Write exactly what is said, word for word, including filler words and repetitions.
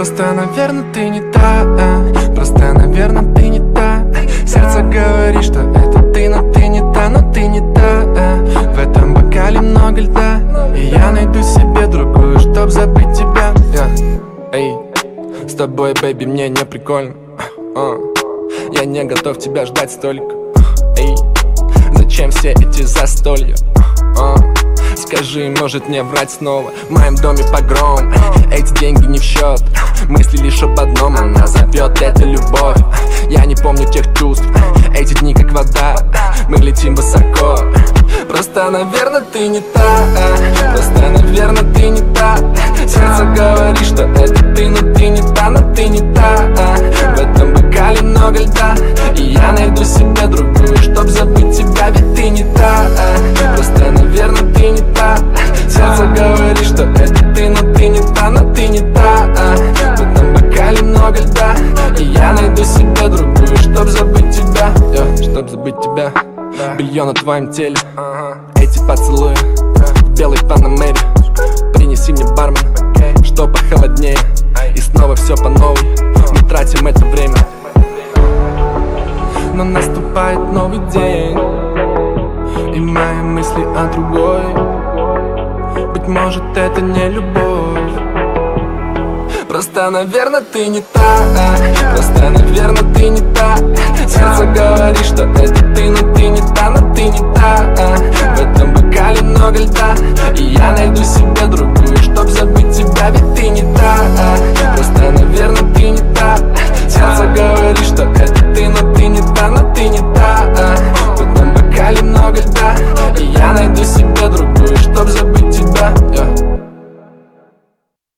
Просто, наверное, ты не та. Просто, наверное, ты не та. Сердце говорит, что это ты, но ты не та, но ты не та. В этом бокале много льда, и я найду себе другую, чтоб забыть тебя. yeah. Эй, с тобой, бэйби, мне не прикольно. uh. Я не готов тебя ждать столько. Эй, зачем все эти застолья? uh. Скажи, может мне врать снова? В моем доме погром, эти деньги не в счет. Мысли лишь об одном, она зовет, это любовь. Я не помню тех чувств, эти дни как вода. Мы летим высоко. Просто, наверное, ты не та. Просто, наверное, ты не та. Сердце говорит, что это ты, но ты не та, но ты не та. В этом бокале много льда, и я найду себе другую, чтоб забыть тебя, ведь ты не та. Просто, наверное, ты не та. Сердце говорит, что это ты, но ты не та, но ты не та. В этом бокале много льда, и я найду себе другую, чтоб забыть тебя, yeah, чтоб забыть тебя. Белье на твоем теле, эти поцелуи в белой панамере. Принеси мне бармен, что похолоднее, и снова все по новой. Мы тратим это время, но наступает новый день, и мои мысли о другой. Быть может, это не любовь. Просто, наверное, ты не та. Просто, наверное, ты не та.